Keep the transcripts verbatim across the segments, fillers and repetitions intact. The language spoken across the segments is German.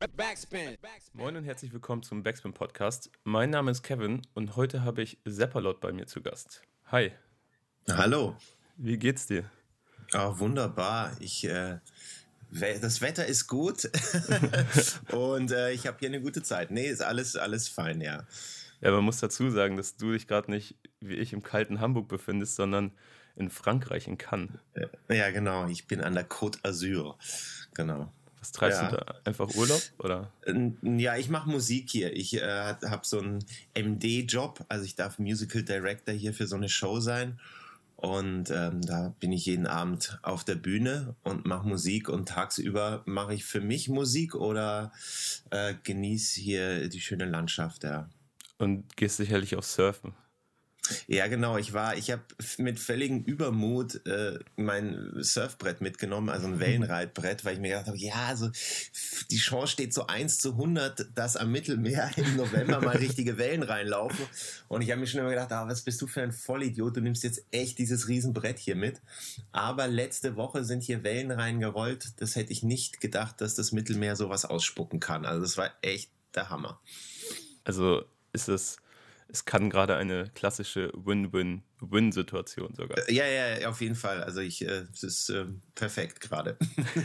Backspin. Moin und herzlich willkommen zum Backspin Podcast. Mein Name ist Kevin und heute habe ich Seppalot bei mir zu Gast. Hi. Hallo. Wie geht's dir? Oh, wunderbar. Ich, äh, we- das Wetter ist gut und äh, ich habe hier eine gute Zeit. Nee, ist alles, alles fein, ja. Ja, man muss dazu sagen, dass du dich gerade nicht wie ich im kalten Hamburg befindest, sondern in Frankreich, in Cannes. Äh, Ja, genau. Ich bin an der Côte d'Azur. Genau. Was treibst Ja. du da? Einfach Urlaub, oder? Ähm, Ja, ich mache Musik hier. Ich äh, habe so einen M D-Job, also ich darf Musical Director hier für so eine Show sein. Und ähm, da bin ich jeden Abend auf der Bühne und mache Musik und tagsüber mache ich für mich Musik oder äh, genieße hier die schöne Landschaft, ja. Und gehst sicherlich auch surfen. Ja, genau. Ich war, ich habe mit völligem Übermut äh, mein Surfbrett mitgenommen, also ein Wellenreitbrett, weil ich mir gedacht habe, ja, also die Chance steht so eins zu hundert, dass am Mittelmeer im November mal richtige Wellen reinlaufen. Und ich habe mir schon immer gedacht, ah, was bist du für ein Vollidiot? Du nimmst jetzt echt dieses Riesenbrett hier mit. Aber letzte Woche sind hier Wellen reingerollt. Das hätte ich nicht gedacht, dass das Mittelmeer sowas ausspucken kann. Also das war echt der Hammer. Also ist es, es kann gerade eine klassische Win-Win-Win-Situation sogar. Ja, ja, auf jeden Fall. Also ich, äh, es ist äh, perfekt gerade.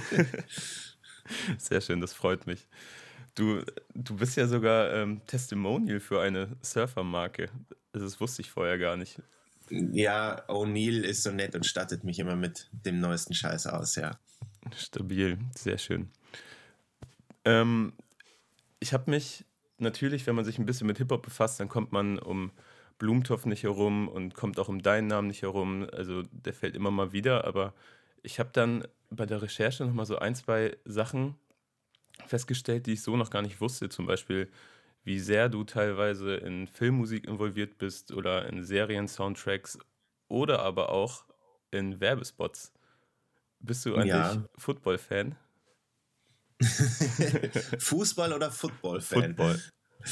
Sehr schön, das freut mich. Du, du bist ja sogar ähm, Testimonial für eine Surfermarke. Also das wusste ich vorher gar nicht. Ja, O'Neill ist so nett und stattet mich immer mit dem neuesten Scheiß aus, ja. Stabil, sehr schön. Ähm, ich habe mich natürlich, wenn man sich ein bisschen mit Hip-Hop befasst, dann kommt man um Blumentopf nicht herum und kommt auch um deinen Namen nicht herum. Also der fällt immer mal wieder, aber ich habe dann bei der Recherche nochmal so ein, zwei Sachen festgestellt, die ich so noch gar nicht wusste. Zum Beispiel, wie sehr du teilweise in Filmmusik involviert bist oder in Serien-Soundtracks oder aber auch in Werbespots. Bist du eigentlich Ja. Football-Fan? Fußball- oder Football-Fan? Football.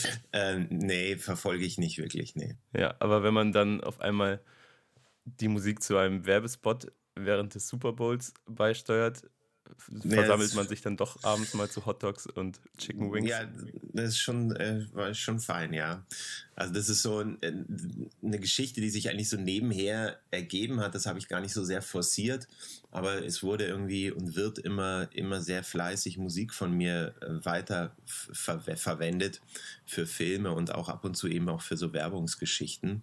Ähm, nee, verfolge ich nicht wirklich, nee. Ja, aber wenn man dann auf einmal die Musik zu einem Werbespot während des Super Bowls beisteuert, versammelt das- man sich dann doch abends mal zu Hotdogs und Chicken Wings. Ja, das ist schon, äh, war schon fein, ja. Also das ist so ein, äh, eine Geschichte, die sich eigentlich so nebenher ergeben hat. Das habe ich gar nicht so sehr forciert, aber es wurde irgendwie und wird immer, immer sehr fleißig Musik von mir äh, weiter ver verwendet für Filme und auch ab und zu eben auch für so Werbungsgeschichten.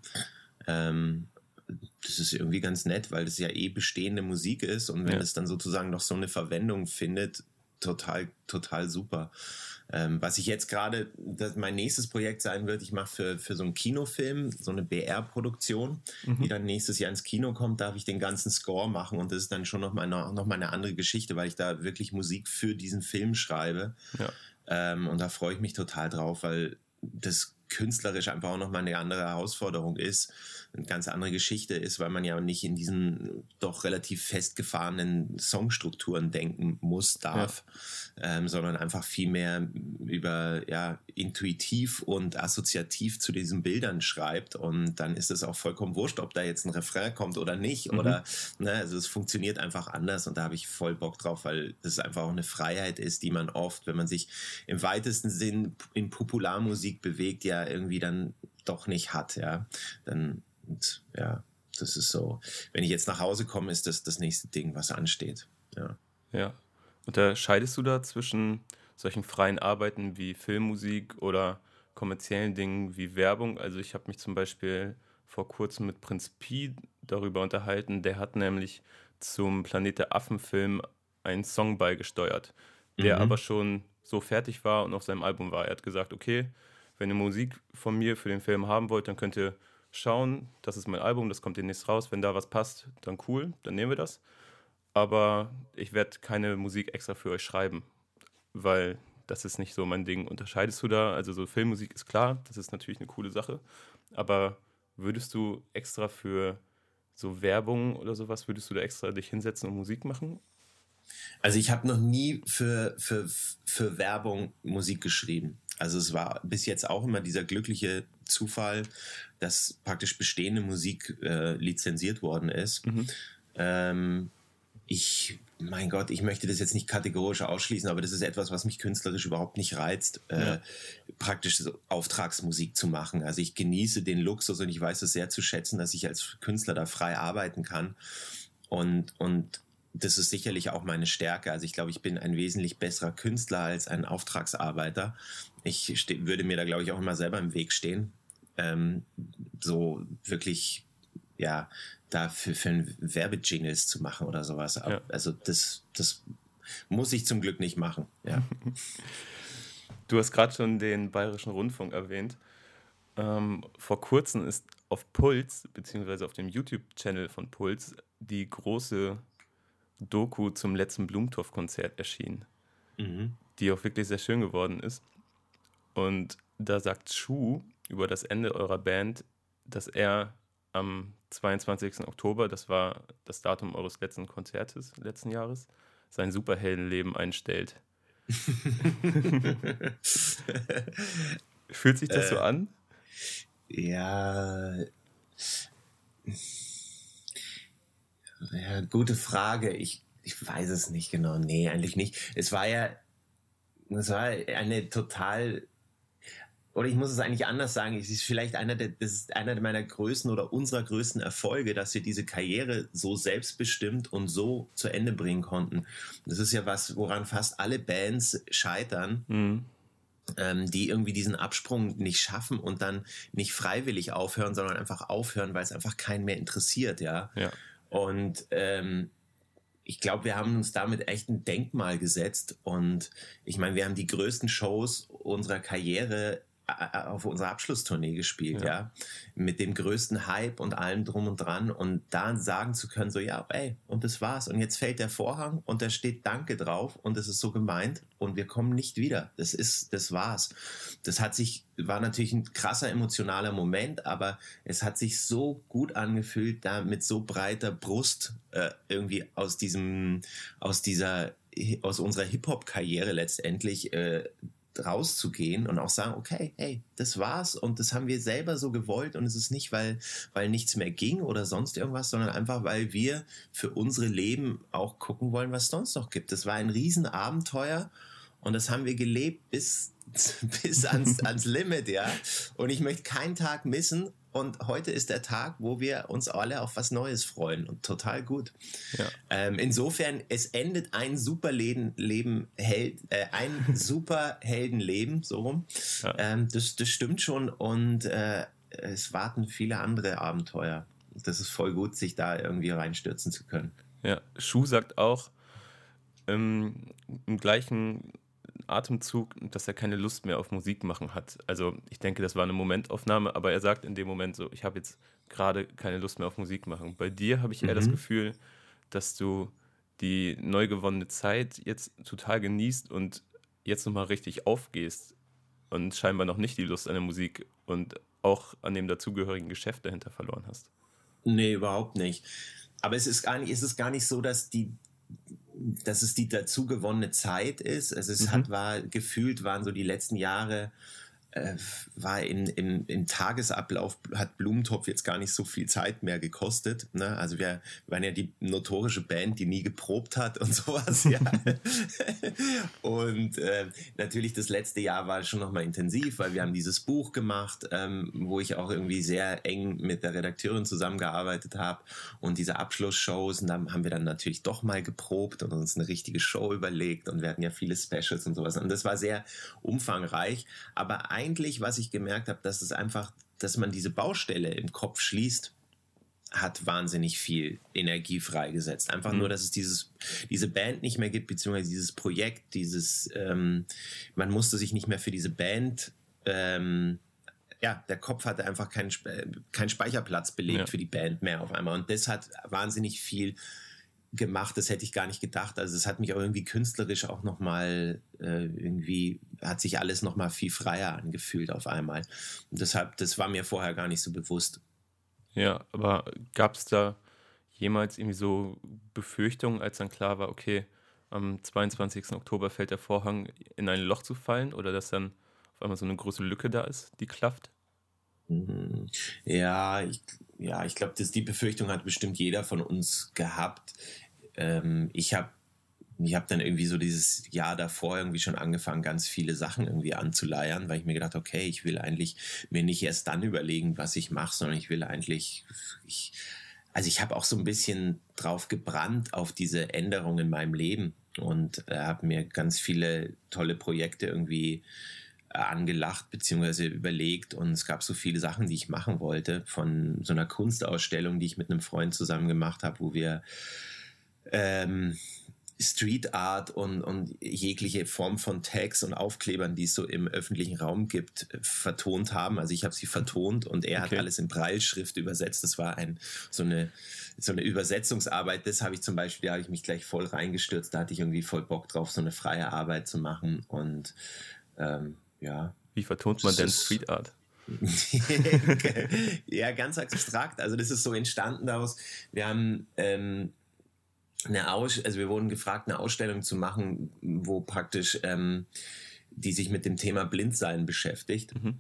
Ähm, das ist irgendwie ganz nett, weil das ja eh bestehende Musik ist und wenn Ja. es dann sozusagen noch so eine Verwendung findet, total, total super. Ähm, was ich jetzt gerade, das mein nächstes Projekt sein wird, ich mache für, für so einen Kinofilm, so eine B R-Produktion, die dann nächstes Jahr ins Kino kommt, darf ich den ganzen Score machen und das ist dann schon noch mal, noch mal eine andere Geschichte, weil ich da wirklich Musik für diesen Film schreibe. Ja. Ähm, und da freue ich mich total drauf, weil das künstlerisch einfach auch nochmal eine andere Herausforderung ist, eine ganz andere Geschichte ist, weil man ja nicht in diesen doch relativ festgefahrenen Songstrukturen denken muss, darf, ja. ähm, sondern einfach viel mehr über, ja, intuitiv und assoziativ zu diesen Bildern schreibt und dann ist es auch vollkommen wurscht, ob da jetzt ein Refrain kommt oder nicht Mhm. oder, ne, also es funktioniert einfach anders und da habe ich voll Bock drauf, weil das einfach auch eine Freiheit ist, die man oft, wenn man sich im weitesten Sinn in Popularmusik bewegt, ja irgendwie dann doch nicht hat, ja, dann, und, ja, das ist so, wenn ich jetzt nach Hause komme, ist das das nächste Ding, was ansteht, ja. Ja. Unterscheidest du da zwischen solchen freien Arbeiten wie Filmmusik oder kommerziellen Dingen wie Werbung? Also ich habe mich zum Beispiel vor kurzem mit Prinz Pi darüber unterhalten. Der hat nämlich zum Planet der Affen-Film einen Song beigesteuert, der Mhm. aber schon so fertig war und auf seinem Album war. Er hat gesagt, okay, wenn ihr Musik von mir für den Film haben wollt, dann könnt ihr schauen, das ist mein Album, das kommt demnächst raus. Wenn da was passt, dann cool, dann nehmen wir das. Aber ich werde keine Musik extra für euch schreiben, weil das ist nicht so mein Ding. Unterscheidest du da? Also so Filmmusik ist klar, das ist natürlich eine coole Sache, aber würdest du extra für so Werbung oder sowas, würdest du da extra dich hinsetzen und Musik machen? Also ich habe noch nie für, für, für Werbung Musik geschrieben. Also es war bis jetzt auch immer dieser glückliche Zufall, dass praktisch bestehende Musik äh, lizenziert worden ist. Mhm. Ähm, ich mein Gott, ich möchte das jetzt nicht kategorisch ausschließen, aber das ist etwas, was mich künstlerisch überhaupt nicht reizt, ja. äh, praktisch so Auftragsmusik zu machen. Also ich genieße den Luxus und ich weiß es sehr zu schätzen, dass ich als Künstler da frei arbeiten kann. Und, und das ist sicherlich auch meine Stärke. Also ich glaube, ich bin ein wesentlich besserer Künstler als ein Auftragsarbeiter. Ich ste- würde mir da, glaube ich, auch immer selber im Weg stehen. Ähm, so wirklich, ja, da für, für ein Werbejingles zu machen oder sowas. Ja. Also das, das muss ich zum Glück nicht machen. Ja. Du hast gerade schon den Bayerischen Rundfunk erwähnt. Ähm, vor kurzem ist auf Puls, beziehungsweise auf dem YouTube-Channel von Puls, die große Doku zum letzten Blumentopf-Konzert erschienen, Mhm. die auch wirklich sehr schön geworden ist. Und da sagt Schuh über das Ende eurer Band, dass er am zweiundzwanzigsten Oktober, das war das Datum eures letzten Konzertes letzten Jahres, sein Superheldenleben einstellt. Fühlt sich das äh, so an? Ja, ja, gute Frage. Ich, ich weiß es nicht genau. Nee, eigentlich nicht. Es war ja, es war eine total, oder ich muss es eigentlich anders sagen, es ist vielleicht einer der, das ist einer meiner größten oder unserer größten Erfolge, dass wir diese Karriere so selbstbestimmt und so zu Ende bringen konnten. Das ist ja was, woran fast alle Bands scheitern. Mhm. Ähm, die irgendwie diesen Absprung nicht schaffen und dann nicht freiwillig aufhören, sondern einfach aufhören, weil es einfach keinen mehr interessiert, ja. Ja. Und ähm, ich glaube, wir haben uns damit echt ein Denkmal gesetzt und ich meine, wir haben die größten Shows unserer Karriere auf unserer Abschlusstournee gespielt, ja. ja, mit dem größten Hype und allem drum und dran und da sagen zu können, so ja, ey, und das war's und jetzt fällt der Vorhang und da steht Danke drauf und es ist so gemeint und wir kommen nicht wieder, das ist, das war's. Das hat sich, war natürlich ein krasser emotionaler Moment, aber es hat sich so gut angefühlt, da mit so breiter Brust äh, irgendwie aus diesem, aus dieser, aus unserer Hip-Hop-Karriere letztendlich äh, rauszugehen und auch sagen, okay, hey, das war's und das haben wir selber so gewollt und es ist nicht, weil, weil nichts mehr ging oder sonst irgendwas, sondern einfach, weil wir für unsere Leben auch gucken wollen, was es sonst noch gibt. Das war ein Riesenabenteuer und das haben wir gelebt bis, bis ans, ans Limit, ja. Und ich möchte keinen Tag missen und heute ist der Tag, wo wir uns alle auf was Neues freuen und total gut. Ja. Ähm, insofern, es endet ein super Leben, Leben Held, äh, ein super Heldenleben, so rum. Ja. Ähm, das, das stimmt schon und äh, es warten viele andere Abenteuer. Das ist voll gut, sich da irgendwie reinstürzen zu können. Ja, Schuh sagt auch ähm, im gleichen Atemzug, dass er keine Lust mehr auf Musik machen hat. Also ich denke, das war eine Momentaufnahme, aber er sagt in dem Moment so, ich habe jetzt gerade keine Lust mehr auf Musik machen. Bei dir habe ich eher mhm. das Gefühl, dass du die neu gewonnene Zeit jetzt total genießt und jetzt nochmal richtig aufgehst und scheinbar noch nicht die Lust an der Musik und auch an dem dazugehörigen Geschäft dahinter verloren hast. Nee, überhaupt nicht. Aber es ist gar nicht, es ist gar nicht so, dass die dass es die dazu gewonnene Zeit ist. Also es mhm. hat, war, gefühlt waren so die letzten Jahre, äh, war in, im, im Tagesablauf, hat Blumentopf jetzt gar nicht so viel Zeit mehr gekostet. Ne? Also wir waren ja die notorische Band, die nie geprobt hat und sowas. Ja. Und äh, natürlich das letzte Jahr war schon nochmal intensiv, weil wir haben dieses Buch gemacht, ähm, wo ich auch irgendwie sehr eng mit der Redakteurin zusammengearbeitet habe und diese Abschlussshows und dann haben wir dann natürlich doch mal geprobt und uns eine richtige Show überlegt und wir hatten ja viele Specials und sowas und das war sehr umfangreich, aber eigentlich, was ich gemerkt habe, dass es einfach, dass man diese Baustelle im Kopf schließt, hat wahnsinnig viel Energie freigesetzt. Einfach mhm. nur, dass es dieses, diese Band nicht mehr gibt, beziehungsweise dieses Projekt, dieses, ähm, man musste sich nicht mehr für diese Band, ähm, ja, der Kopf hatte einfach keinen, keinen Speicherplatz belegt ja. für die Band mehr auf einmal. Und das hat wahnsinnig viel gemacht, das hätte ich gar nicht gedacht. Also es hat mich auch irgendwie künstlerisch auch nochmal äh, irgendwie, hat sich alles nochmal viel freier angefühlt auf einmal. Und deshalb, das war mir vorher gar nicht so bewusst. Ja, aber gab es da jemals irgendwie so Befürchtungen, als dann klar war, okay, am zweiundzwanzigsten Oktober fällt der Vorhang in ein Loch zu fallen oder dass dann auf einmal so eine große Lücke da ist, die klafft? Ja, ich, ja, ich glaube, die Befürchtung hat bestimmt jeder von uns gehabt. Ähm, ich habe ich habe dann irgendwie so dieses Jahr davor irgendwie schon angefangen, ganz viele Sachen irgendwie anzuleiern, weil ich mir gedacht, okay, ich will eigentlich mir nicht erst dann überlegen, was ich mache, sondern ich will eigentlich, ich, also ich habe auch so ein bisschen drauf gebrannt auf diese Änderung in meinem Leben und äh, habe mir ganz viele tolle Projekte irgendwie äh, angelacht beziehungsweise überlegt und es gab so viele Sachen, die ich machen wollte, von so einer Kunstausstellung, die ich mit einem Freund zusammen gemacht habe, wo wir ähm, Street Art und, und jegliche Form von Tags und Aufklebern, die es so im öffentlichen Raum gibt, vertont haben. Also ich habe sie vertont und er okay. hat alles in Brailleschrift übersetzt. Das war ein, so, eine, so eine Übersetzungsarbeit. Das habe ich zum Beispiel, da habe ich mich gleich voll reingestürzt. Da hatte ich irgendwie voll Bock drauf, so eine freie Arbeit zu machen. Und ähm, ja. Wie vertont man denn Street Art? Ja, ganz abstrakt. Also das ist so entstanden daraus. Wir haben ähm, eine Aus, also wir wurden gefragt, eine Ausstellung zu machen, wo praktisch ähm, die sich mit dem Thema Blindsein beschäftigt. Mhm.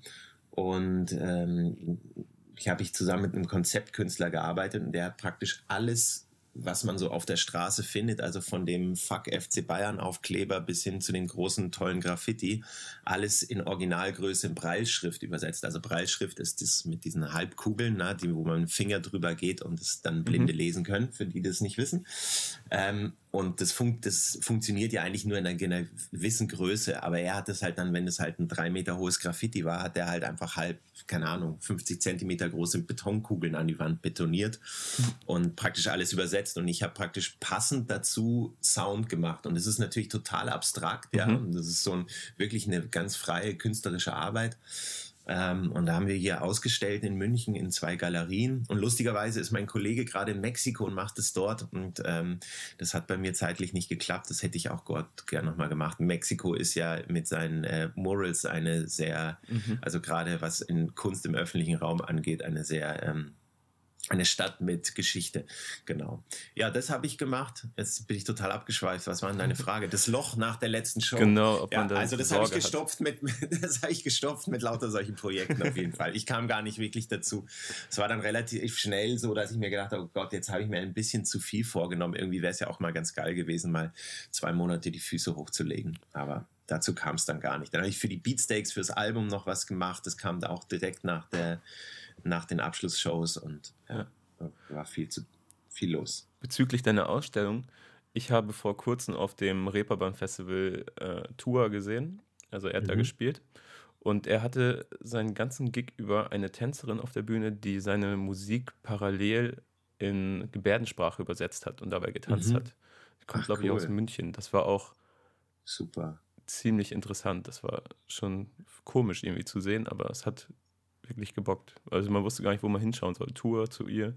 Und ähm, ich habe ich zusammen mit einem Konzeptkünstler gearbeitet und der hat praktisch alles, was man so auf der Straße findet, also von dem Fuck F C Bayern Aufkleber bis hin zu den großen tollen Graffiti, alles in Originalgröße in Brailleschrift übersetzt. Also Brailleschrift ist das mit diesen Halbkugeln, na, die, wo man mit dem Finger drüber geht und es dann Blinde mhm. lesen können, für die das nicht wissen. Ähm, und das, fun- das funktioniert ja eigentlich nur in einer gewissen Größe, aber er hat es halt dann, wenn es halt ein drei Meter hohes Graffiti war, hat er halt einfach halb, keine Ahnung, fünfzig Zentimeter große Betonkugeln an die Wand betoniert mhm. und praktisch alles übersetzt. Und ich habe praktisch passend dazu Sound gemacht. Und es ist natürlich total abstrakt, ja. Mhm. Und das ist so ein, wirklich eine ganz freie künstlerische Arbeit. Ähm, und da haben wir hier ausgestellt in München in zwei Galerien. Und lustigerweise ist mein Kollege gerade in Mexiko und macht es dort. Und ähm, das hat bei mir zeitlich nicht geklappt. Das hätte ich auch Gott gerne nochmal gemacht. Mexiko ist ja mit seinen äh, Murals eine sehr, mhm. also gerade was in Kunst im öffentlichen Raum angeht, eine sehr ähm, eine Stadt mit Geschichte, genau. Ja, das habe ich gemacht. Jetzt bin ich total abgeschweift. Was war denn deine Frage? Das Loch nach der letzten Show. Genau, ob man ja, da also das habe ich gestopft mit, das habe ich gestopft mit lauter solchen Projekten auf jeden Fall. Ich kam gar nicht wirklich dazu. Es war dann relativ schnell so, dass ich mir gedacht habe, oh Gott, jetzt habe ich mir ein bisschen zu viel vorgenommen. Irgendwie wäre es ja auch mal ganz geil gewesen, mal zwei Monate die Füße hochzulegen. Aber dazu kam es dann gar nicht. Dann habe ich für die Beatsteaks, fürs Album noch was gemacht. Das kam da auch direkt nach der nach den Abschlussshows und ja, war viel zu viel los. Bezüglich deiner Ausstellung, ich habe vor kurzem auf dem Reeperbahn Festival äh, Tour gesehen, also er hat mhm. da gespielt und er hatte seinen ganzen Gig über eine Tänzerin auf der Bühne, die seine Musik parallel in Gebärdensprache übersetzt hat und dabei getanzt mhm. hat. Die kommt, glaube ich, cool. aus München. Das war auch super, ziemlich interessant. Das war schon komisch irgendwie zu sehen, aber es hat wirklich gebockt. Also man wusste gar nicht, wo man hinschauen soll. Tour zu ihr.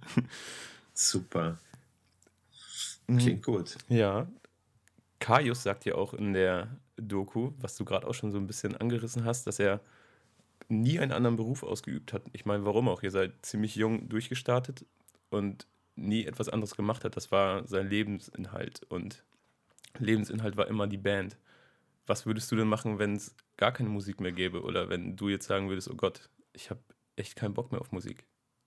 Super. Klingt gut. Ja. Kaius sagt ja auch in der Doku, was du gerade auch schon so ein bisschen angerissen hast, dass er nie einen anderen Beruf ausgeübt hat. Ich meine, warum auch? Ihr seid ziemlich jung durchgestartet und nie etwas anderes gemacht hat. Das war sein Lebensinhalt und Lebensinhalt war immer die Band. Was würdest du denn machen, wenn es gar keine Musik mehr gäbe? Oder wenn du jetzt sagen würdest, oh Gott, ich habe echt keinen Bock mehr auf Musik.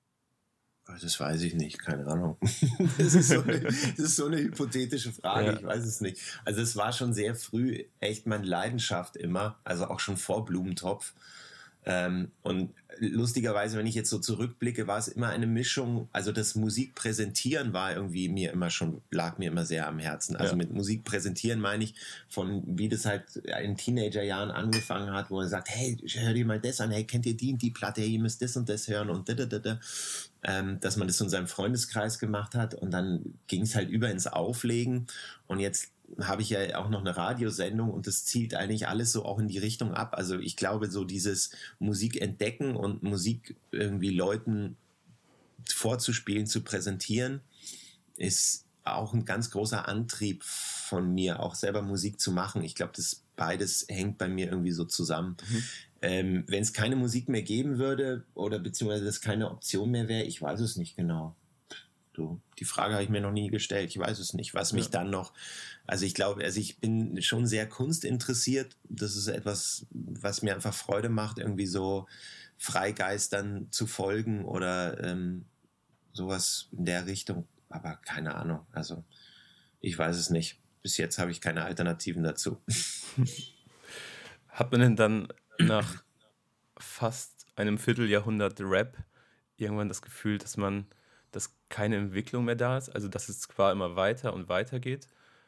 Das weiß ich nicht, keine Ahnung. Das ist so eine, das ist so eine hypothetische Frage, ja. Ich weiß es nicht. Also es war schon sehr früh echt meine Leidenschaft immer, also auch schon vor Blumentopf. Ähm, und lustigerweise, wenn ich jetzt so zurückblicke, war es immer eine Mischung, also das Musikpräsentieren war irgendwie mir immer schon, lag mir immer sehr am Herzen. Also ja. mit Musik präsentieren meine ich von, wie das halt in Teenagerjahren angefangen hat, wo er sagt, hey, hör dir mal das an, hey, kennt ihr die und die Platte, hey, ihr müsst das und das hören und da, da, da, da. Ähm, dass man das so in seinem Freundeskreis gemacht hat und dann ging es halt über ins Auflegen und jetzt habe ich ja auch noch eine Radiosendung und das zielt eigentlich alles so auch in die Richtung ab. Also ich glaube, so dieses Musik entdecken und Musik irgendwie Leuten vorzuspielen, zu präsentieren, ist auch ein ganz großer Antrieb von mir, auch selber Musik zu machen. Ich glaube, das beides hängt bei mir irgendwie so zusammen. Mhm. Ähm, wenn es keine Musik mehr geben würde oder beziehungsweise das keine Option mehr wäre, ich weiß es nicht genau. Du, die Frage habe ich mir noch nie gestellt. Ich weiß es nicht, was mich ja. dann noch... Also ich glaube, also ich bin schon sehr kunstinteressiert. Das ist etwas, was mir einfach Freude macht, irgendwie so Freigeistern zu folgen oder ähm, sowas in der Richtung. Aber keine Ahnung. Also ich weiß es nicht. bis jetzt habe ich keine Alternativen dazu. Hat man denn dann nach fast einem Vierteljahrhundert Rap irgendwann das Gefühl, dass man, dass keine Entwicklung mehr da ist, also dass es zwar immer weiter und weiter geht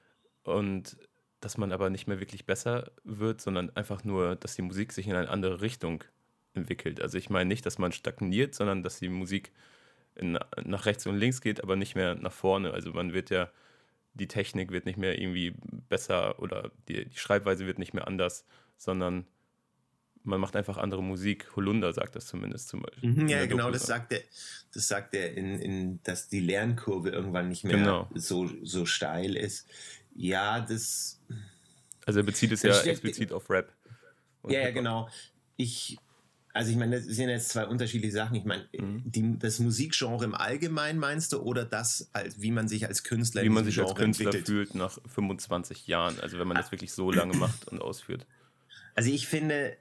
und dass man aber nicht mehr wirklich besser wird, sondern einfach nur, dass die Musik sich in eine andere Richtung entwickelt. Also ich meine nicht, dass man stagniert, sondern dass die Musik in, nach rechts und links geht, aber nicht mehr nach vorne. Also man wird ja, die Technik wird nicht mehr irgendwie besser oder die, die Schreibweise wird nicht mehr anders, sondern man macht einfach andere Musik. Holunder sagt das zumindest zum Beispiel. Mhm, ja, genau, das sagt er, das sagt er in, in, dass die Lernkurve irgendwann nicht mehr genau. so, so steil ist. Ja, das... Also er bezieht es ja steht, explizit auf Rap. Ja, ja, genau. Ich, also ich meine, das sind jetzt zwei unterschiedliche Sachen. Ich meine, mhm. die, das Musikgenre im Allgemeinen meinst du oder das, als, wie man sich als Künstler wie man sich Genre als Künstler entwickelt? Fühlt nach fünfundzwanzig Jahren, also wenn man das wirklich so lange macht und ausführt. Also ich finde,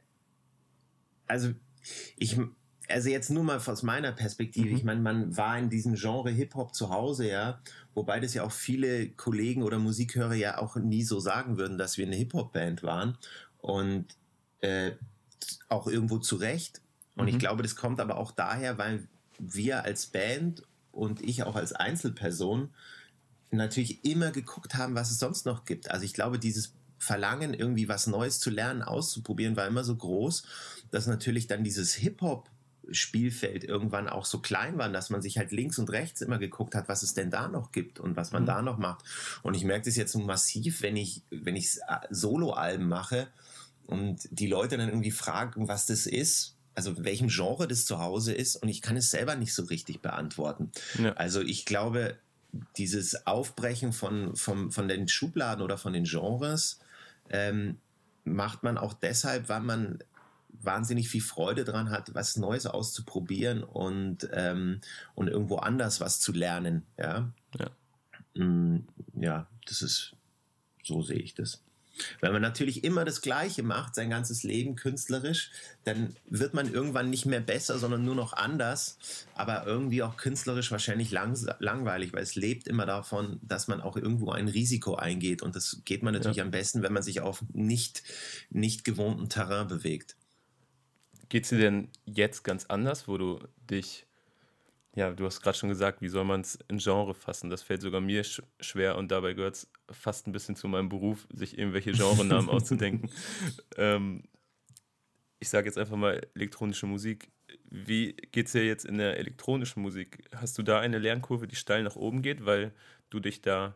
also ich, also jetzt nur mal aus meiner Perspektive, mhm. ich meine, man war in diesem Genre Hip-Hop zu Hause, ja, wobei das ja auch viele Kollegen oder Musikhörer ja auch nie so sagen würden, dass wir eine Hip-Hop-Band waren und äh, auch irgendwo zu Recht. Und mhm. ich glaube, das kommt aber auch daher, weil wir als Band und ich auch als Einzelperson natürlich immer geguckt haben, was es sonst noch gibt. Also ich glaube, dieses Verlangen, irgendwie was Neues zu lernen, auszuprobieren, war immer so groß, dass natürlich dann dieses Hip-Hop-Spielfeld irgendwann auch so klein war, dass man sich halt links und rechts immer geguckt hat, was es denn da noch gibt und was man mhm. da noch macht. Und ich merke das jetzt so massiv, wenn ich, wenn ich Solo-Alben mache und die Leute dann irgendwie fragen, was das ist, also welchem Genre das zu Hause ist, und ich kann es selber nicht so richtig beantworten. Ja. Also ich glaube, dieses Aufbrechen von, von, von den Schubladen oder von den Genres ähm, macht man auch deshalb, weil man wahnsinnig viel Freude dran hat, was Neues auszuprobieren und, ähm, und irgendwo anders was zu lernen. Ja? Ja. Mm, ja, das ist, so sehe ich das. Wenn man natürlich immer das Gleiche macht, sein ganzes Leben künstlerisch, dann wird man irgendwann nicht mehr besser, sondern nur noch anders, aber irgendwie auch künstlerisch wahrscheinlich lang, langweilig, weil es lebt immer davon, dass man auch irgendwo ein Risiko eingeht, und das geht man natürlich ja. am besten, wenn man sich auf nicht, nicht gewohnten Terrain bewegt. Geht es dir denn jetzt ganz anders, wo du dich, ja, du hast gerade schon gesagt, wie soll man es in Genre fassen? Das fällt sogar mir sch- schwer und dabei gehört es fast ein bisschen zu meinem Beruf, sich irgendwelche Genrenamen auszudenken. Ähm, ich sage jetzt einfach mal elektronische Musik. Wie geht es dir jetzt in der elektronischen Musik? Hast du da eine Lernkurve, die steil nach oben geht, weil du dich da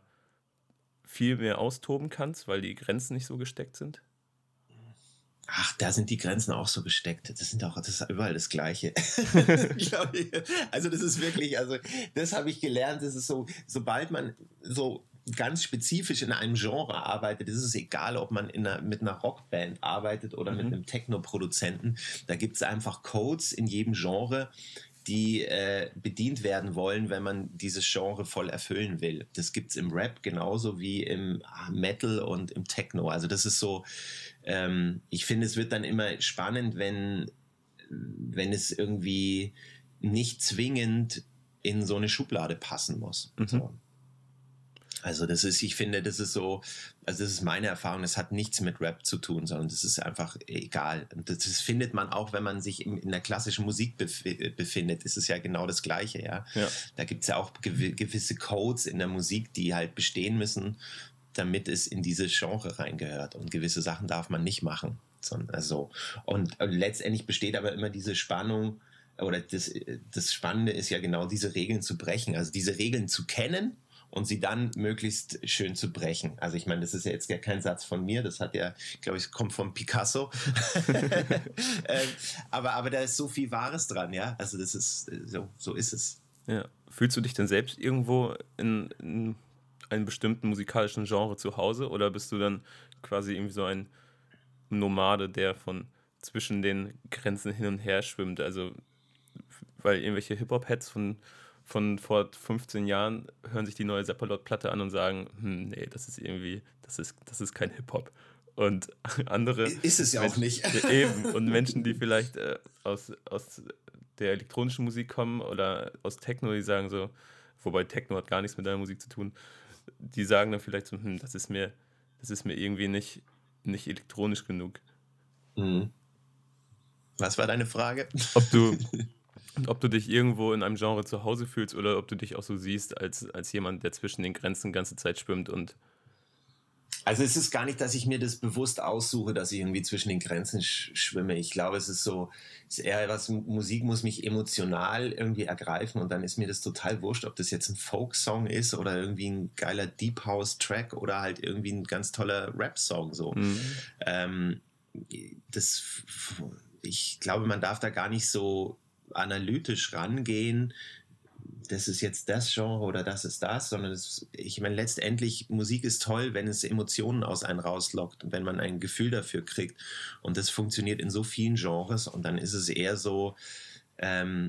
viel mehr austoben kannst, weil die Grenzen nicht so gesteckt sind? Ach, da sind die Grenzen auch so gesteckt. Das sind auch, das ist überall das Gleiche. Also das ist wirklich, also das habe ich gelernt. Das ist so, sobald man so ganz spezifisch in einem Genre arbeitet, ist es egal, ob man in einer, mit einer Rockband arbeitet oder mhm. mit einem Techno-Produzenten. Da gibt es einfach Codes in jedem Genre, die äh, bedient werden wollen, wenn man dieses Genre voll erfüllen will. Das gibt es im Rap genauso wie im Metal und im Techno. Also das ist so, ähm, ich finde, es wird dann immer spannend, wenn, wenn es irgendwie nicht zwingend in so eine Schublade passen muss. Mhm. So. Also das ist, ich finde, das ist so, also das ist meine Erfahrung, das hat nichts mit Rap zu tun, sondern das ist einfach egal. Und das, das findet man auch, wenn man sich in, in der klassischen Musik bef- befindet, ist es ja genau das Gleiche, ja. ja. Da gibt es ja auch gew- gewisse Codes in der Musik, die halt bestehen müssen, damit es in dieses Genre reingehört. Und gewisse Sachen darf man nicht machen. Sondern, also, und, und letztendlich besteht aber immer diese Spannung, oder das, das Spannende ist ja genau, diese Regeln zu brechen, also diese Regeln zu kennen und sie dann möglichst schön zu brechen. Also ich meine, das ist ja jetzt gar kein Satz von mir, das hat ja, glaube ich, kommt von Picasso. ähm, aber, aber da ist so viel Wahres dran, ja. Also das ist, so, so ist es. Ja. Fühlst du dich denn selbst irgendwo in, in einem bestimmten musikalischen Genre zu Hause, oder bist du dann quasi irgendwie so ein Nomade, der von zwischen den Grenzen hin und her schwimmt? Also, weil irgendwelche Hip-Hop-Heads von von vor fünfzehn Jahren hören sich die neue Seppalot-Platte an und sagen, hm, nee, das ist irgendwie, das ist, das ist kein Hip-Hop. Und andere... Ist es ja Menschen, auch nicht. Eben. Und Menschen, die vielleicht äh, aus, aus der elektronischen Musik kommen oder aus Techno, die sagen so, wobei Techno hat gar nichts mit deiner Musik zu tun, die sagen dann vielleicht so, hm, das ist mir, das ist mir irgendwie nicht, nicht elektronisch genug. Mhm. Was war deine Frage? Ob du, ob du dich irgendwo in einem Genre zu Hause fühlst oder ob du dich auch so siehst als, als jemand, der zwischen den Grenzen die ganze Zeit schwimmt und Also es ist gar nicht, dass ich mir das bewusst aussuche, dass ich irgendwie zwischen den Grenzen sch schwimme. Ich glaube, es ist so, es ist eher was, Musik muss mich emotional irgendwie ergreifen und dann ist mir das total wurscht, ob das jetzt ein Folk-Song ist oder irgendwie ein geiler Deep House-Track oder halt irgendwie ein ganz toller Rap-Song. So. Mhm. Ähm, das, ich glaube, man darf da gar nicht so analytisch rangehen, das ist jetzt das Genre oder das ist das, sondern es, ich meine, letztendlich, Musik ist toll, wenn es Emotionen aus einem rauslockt und wenn man ein Gefühl dafür kriegt. Und das funktioniert in so vielen Genres und dann ist es eher so, ähm,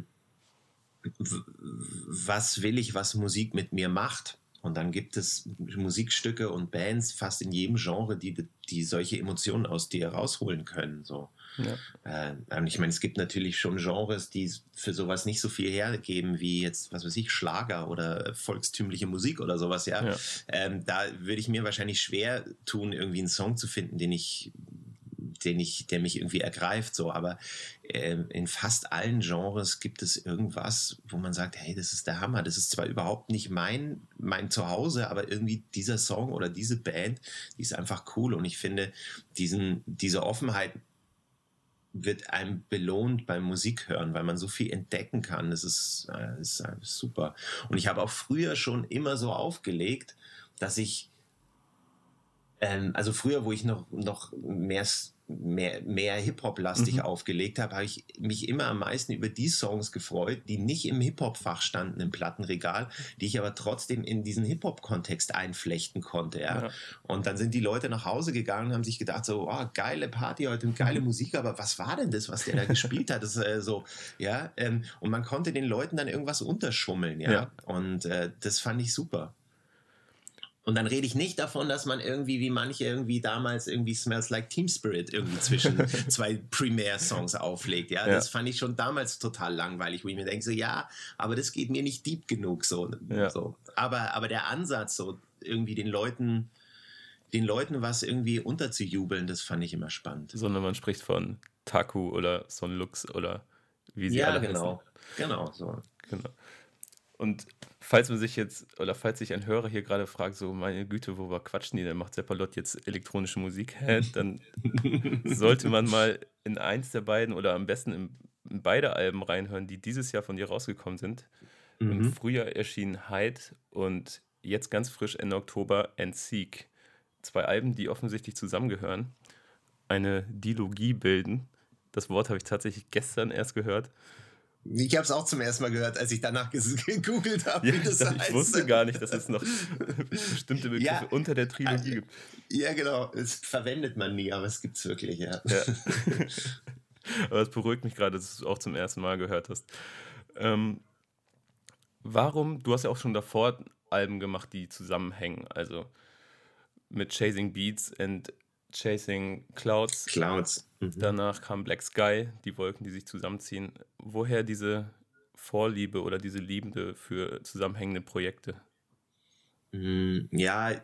was will ich, was Musik mit mir macht? Und dann gibt es Musikstücke und Bands fast in jedem Genre, die, die solche Emotionen aus dir rausholen können. So. Ja. Äh, ich meine, es gibt natürlich schon Genres, die für sowas nicht so viel hergeben, wie jetzt, was weiß ich, Schlager oder volkstümliche Musik oder sowas. Ja. Ja. Ähm, da würde ich mir wahrscheinlich schwer tun, irgendwie einen Song zu finden, den ich den ich, der mich irgendwie ergreift, so, aber äh, in fast allen Genres gibt es irgendwas, wo man sagt, hey, das ist der Hammer, das ist zwar überhaupt nicht mein, mein Zuhause, aber irgendwie dieser Song oder diese Band, die ist einfach cool und ich finde, diesen, diese Offenheit wird einem belohnt beim Musikhören, weil man so viel entdecken kann, das ist, äh, ist, äh, super. Und ich habe auch früher schon immer so aufgelegt, dass ich ähm, also früher, wo ich noch, noch mehr mehr, mehr Hip-Hop-lastig mhm. aufgelegt habe, habe ich mich immer am meisten über die Songs gefreut, die nicht im Hip-Hop-Fach standen im Plattenregal, die ich aber trotzdem in diesen Hip-Hop-Kontext einflechten konnte. Ja? Ja. Und dann sind die Leute nach Hause gegangen und haben sich gedacht, so, oh, geile Party heute und geile mhm. Musik, aber was war denn das, was der da gespielt hat? Das ist äh, so, ja, ähm, und man konnte den Leuten dann irgendwas unterschummeln, ja, ja. Und äh, das fand ich super. Und dann rede ich nicht davon, dass man irgendwie, wie manche irgendwie damals irgendwie Smells Like Teen Spirit irgendwie zwischen zwei Primär-Songs auflegt. Ja? ja, das fand ich schon damals total langweilig, wo ich mir denke, so, ja, aber das geht mir nicht deep genug. So, ja. so. Aber, aber der Ansatz, so irgendwie den Leuten, den Leuten was irgendwie unterzujubeln, das fand ich immer spannend. Sondern man spricht von Taku oder Son Lux oder wie sie ja, alle genau. heißen. Genau, so. Genau. Und falls man sich jetzt, oder falls sich ein Hörer hier gerade fragt, so, meine Güte, wo war quatschen die denn? Macht Seppalot jetzt elektronische Musik? Hä? Dann sollte man mal in eins der beiden oder am besten in, in beide Alben reinhören, die dieses Jahr von dir rausgekommen sind. Mhm. Im Frühjahr erschienen Hide und jetzt ganz frisch Ende Oktober And Seek. Zwei Alben, die offensichtlich zusammengehören, eine Dilogie bilden. Das Wort habe ich tatsächlich gestern erst gehört. Ich habe es auch zum ersten Mal gehört, als ich danach gegoogelt habe, ja, wie das heißt. Ich wusste gar nicht, dass es noch bestimmte Begriffe ja, unter der Trilogie gibt. Ja, genau. Das verwendet man nie, aber es gibt es wirklich, ja. ja. Aber es beruhigt mich gerade, dass du es auch zum ersten Mal gehört hast. Ähm, warum, du hast ja auch schon davor Alben gemacht, die zusammenhängen, also mit Chasing Beats und Chasing Clouds. Clouds. Mhm. Danach kam Black Sky, die Wolken, die sich zusammenziehen. Woher diese Vorliebe oder diese Liebe für zusammenhängende Projekte? Ja,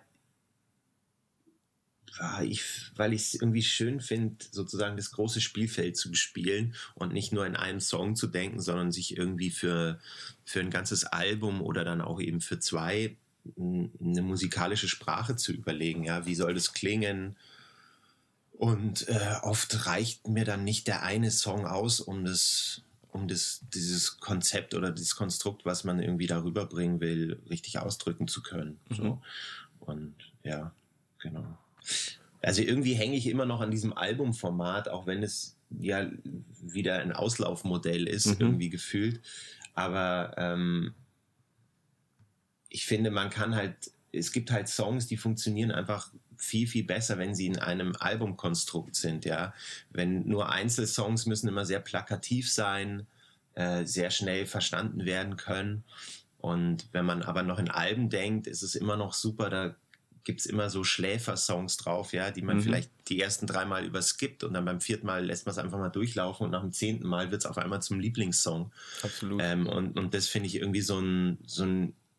ich, weil ich es irgendwie schön finde, sozusagen das große Spielfeld zu bespielen und nicht nur in einem Song zu denken, sondern sich irgendwie für, für ein ganzes Album oder dann auch eben für zwei eine musikalische Sprache zu überlegen. Ja, wie soll das klingen? Und äh, oft reicht mir dann nicht der eine Song aus, um das, um das, dieses Konzept oder dieses Konstrukt, was man irgendwie darüber bringen will, richtig ausdrücken zu können. Mhm. So. Und ja, genau. Also irgendwie hänge ich immer noch an diesem Albumformat, auch wenn es ja wieder ein Auslaufmodell ist, mhm. irgendwie gefühlt. Aber ähm, ich finde, man kann halt, es gibt halt Songs, die funktionieren einfach viel, viel besser, wenn sie in einem Albumkonstrukt sind, ja. Wenn nur Einzelsongs müssen immer sehr plakativ sein, äh, sehr schnell verstanden werden können. Und wenn man aber noch in Alben denkt, ist es immer noch super, da gibt es immer so Schläfer-Songs drauf, ja, die man mhm. vielleicht die ersten drei Mal überskippt und dann beim vierten Mal lässt man es einfach mal durchlaufen und nach dem zehnten Mal wird es auf einmal zum Lieblingssong. Absolut. Ähm, und, und das finde ich irgendwie so ein, so ein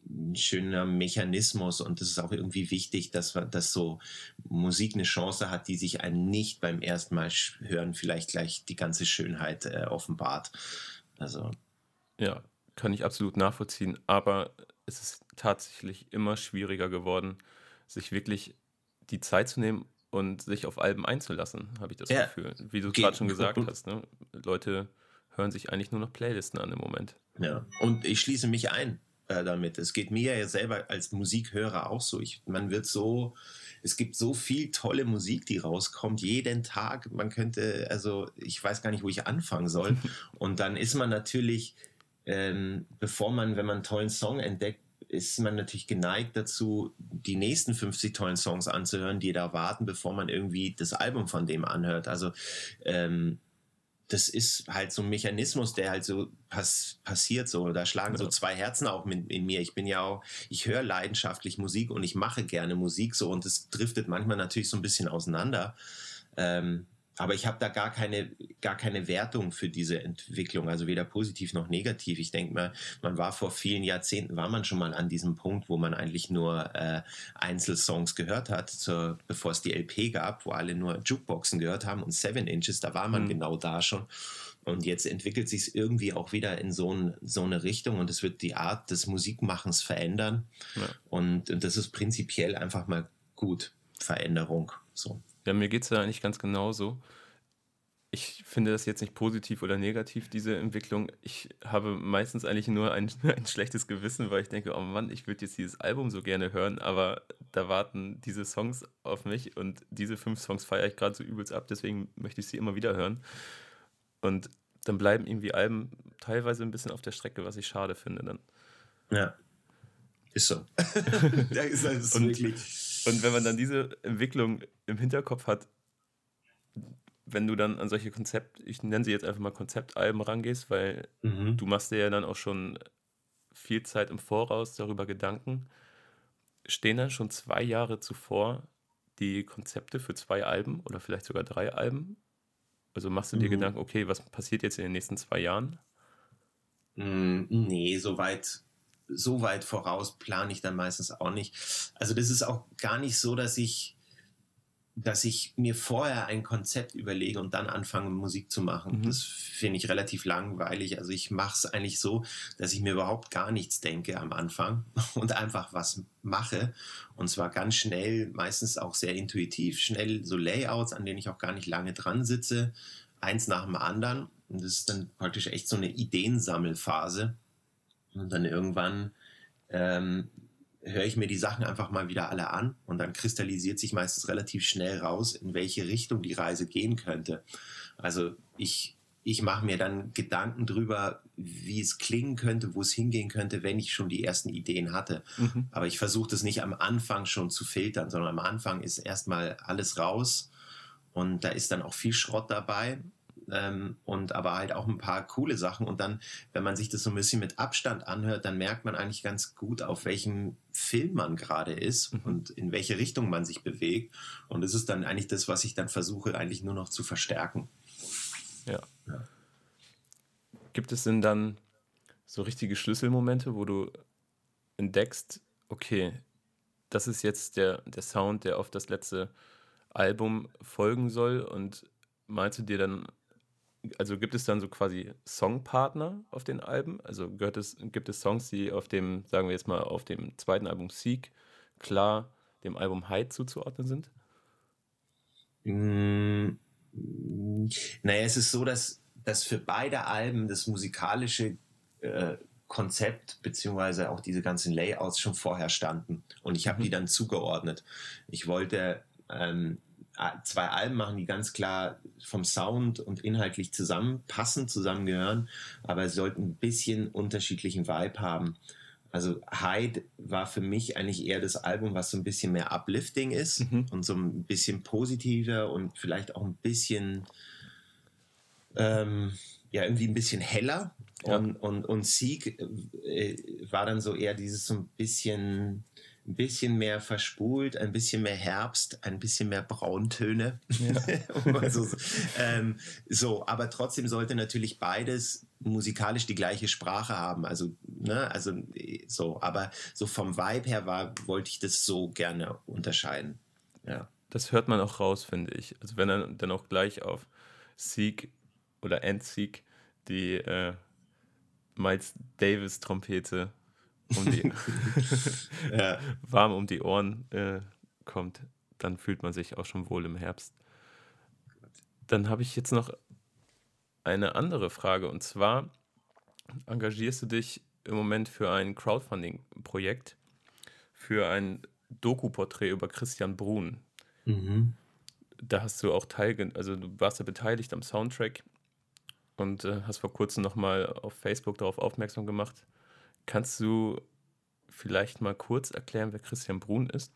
ein schöner Mechanismus und das ist auch irgendwie wichtig, dass, dass so Musik eine Chance hat, die sich einem nicht beim ersten Mal hören vielleicht gleich die ganze Schönheit äh, offenbart. Also ja, kann ich absolut nachvollziehen, aber es ist tatsächlich immer schwieriger geworden, sich wirklich die Zeit zu nehmen und sich auf Alben einzulassen, habe ich das ja, Gefühl. Wie du geht. gerade schon gesagt hast, ne? Leute hören sich eigentlich nur noch Playlisten an im Moment. Ja, und ich schließe mich ein äh, damit. Es geht mir ja selber als Musikhörer auch so. Ich, man wird so, es gibt so viel tolle Musik, die rauskommt, jeden Tag. Man könnte, also ich weiß gar nicht, wo ich anfangen soll. Und dann ist man natürlich, ähm, bevor man, wenn man einen tollen Song entdeckt, ist man natürlich geneigt dazu, die nächsten fünfzig tollen Songs anzuhören, die da warten, bevor man irgendwie das Album von dem anhört. Also ähm, das ist halt so ein Mechanismus, der halt so pass, passiert so. Da schlagen ja. so zwei Herzen auch in, in mir. Ich bin ja auch, ich höre leidenschaftlich Musik und ich mache gerne Musik so und es driftet manchmal natürlich so ein bisschen auseinander. Ähm, aber ich habe da gar keine, gar keine Wertung für diese Entwicklung, also weder positiv noch negativ. Ich denke mal, man war vor vielen Jahrzehnten, war man schon mal an diesem Punkt, wo man eigentlich nur äh, Einzelsongs gehört hat, zur, bevor es die L P gab, wo alle nur Jukeboxen gehört haben und Seven Inches, da war man mhm. genau da schon. Und jetzt entwickelt sich es irgendwie auch wieder in so, ein, so eine Richtung und es wird die Art des Musikmachens verändern. Ja. Und, und das ist prinzipiell einfach mal gut, Veränderung, so. Ja, mir geht es ja eigentlich ganz genauso. Ich finde das jetzt nicht positiv oder negativ, diese Entwicklung. Ich habe meistens eigentlich nur ein, ein schlechtes Gewissen, weil ich denke, oh Mann, ich würde jetzt dieses Album so gerne hören, aber da warten diese Songs auf mich und diese fünf Songs feiere ich gerade so übelst ab, deswegen möchte ich sie immer wieder hören. Und dann bleiben irgendwie Alben teilweise ein bisschen auf der Strecke, was ich schade finde dann. Ja, ist so. Da ist es und, wirklich... Und wenn man dann diese Entwicklung im Hinterkopf hat, wenn du dann an solche Konzept, ich nenne sie jetzt einfach mal Konzeptalben rangehst, weil mhm. du machst dir ja dann auch schon viel Zeit im Voraus darüber Gedanken, stehen dann schon zwei Jahre zuvor die Konzepte für zwei Alben oder vielleicht sogar drei Alben? Also machst du dir mhm. Gedanken, okay, was passiert jetzt in den nächsten zwei Jahren? Mm, nee, so weit... so weit voraus plane ich dann meistens auch nicht. Also das ist auch gar nicht so, dass ich, dass ich mir vorher ein Konzept überlege und dann anfange, Musik zu machen. Mhm. Das finde ich relativ langweilig. Also ich mache es eigentlich so, dass ich mir überhaupt gar nichts denke am Anfang und einfach was mache. Und zwar ganz schnell, meistens auch sehr intuitiv. Schnell so Layouts, an denen ich auch gar nicht lange dran sitze. Eins nach dem anderen. Und das ist dann praktisch echt so eine Ideensammelphase. Und dann irgendwann ähm, höre ich mir die Sachen einfach mal wieder alle an und dann kristallisiert sich meistens relativ schnell raus, in welche Richtung die Reise gehen könnte. Also ich, ich mache mir dann Gedanken drüber, wie es klingen könnte, wo es hingehen könnte, wenn ich schon die ersten Ideen hatte. Mhm. Aber ich versuche das nicht am Anfang schon zu filtern, sondern am Anfang ist erstmal alles raus und da ist dann auch viel Schrott dabei. Ähm, und aber halt auch ein paar coole Sachen und dann, wenn man sich das so ein bisschen mit Abstand anhört, dann merkt man eigentlich ganz gut, auf welchem Film man gerade ist mhm. und in welche Richtung man sich bewegt und das ist dann eigentlich das, was ich dann versuche eigentlich nur noch zu verstärken. Ja. ja. Gibt es denn dann so richtige Schlüsselmomente, wo du entdeckst, okay, das ist jetzt der, der Sound, der auf das letzte Album folgen soll und malst du dir dann Also gibt es dann so quasi Songpartner auf den Alben? Also gehört es, gibt es Songs, die auf dem, sagen wir jetzt mal, auf dem zweiten Album Seek klar dem Album Hide zuzuordnen sind? Mm, naja, es ist so, dass, dass für beide Alben das musikalische äh, Konzept beziehungsweise auch diese ganzen Layouts schon vorher standen. Und ich habe mhm. die dann zugeordnet. Ich wollte ähm, zwei Alben machen, die ganz klar vom Sound und inhaltlich zusammenpassen, zusammengehören, aber sie sollten ein bisschen unterschiedlichen Vibe haben. Also Hide war für mich eigentlich eher das Album, was so ein bisschen mehr uplifting ist mhm. und so ein bisschen positiver und vielleicht auch ein bisschen ähm, ja, irgendwie ein bisschen heller. Ja. Und, und, und Seek äh, war dann so eher dieses so ein bisschen ein bisschen mehr verspult, ein bisschen mehr Herbst, ein bisschen mehr Brauntöne. Ja. also, ähm, so, aber trotzdem sollte natürlich beides musikalisch die gleiche Sprache haben. Also, ne, also so, aber so vom Vibe her war, wollte ich das so gerne unterscheiden. Ja. Das hört man auch raus, finde ich. Also wenn er dann auch gleich auf Seek oder End Seek die äh, Miles Davis Trompete um die ja. warm um die Ohren äh, kommt, dann fühlt man sich auch schon wohl im Herbst. Dann habe ich jetzt noch eine andere Frage, und zwar engagierst du dich im Moment für ein Crowdfunding-Projekt, für ein Doku-Porträt über Christian Bruhn. Mhm. Da hast du auch teilgenommen, also du warst ja beteiligt am Soundtrack und äh, hast vor kurzem nochmal auf Facebook darauf aufmerksam gemacht. Kannst du vielleicht mal kurz erklären, wer Christian Bruhn ist?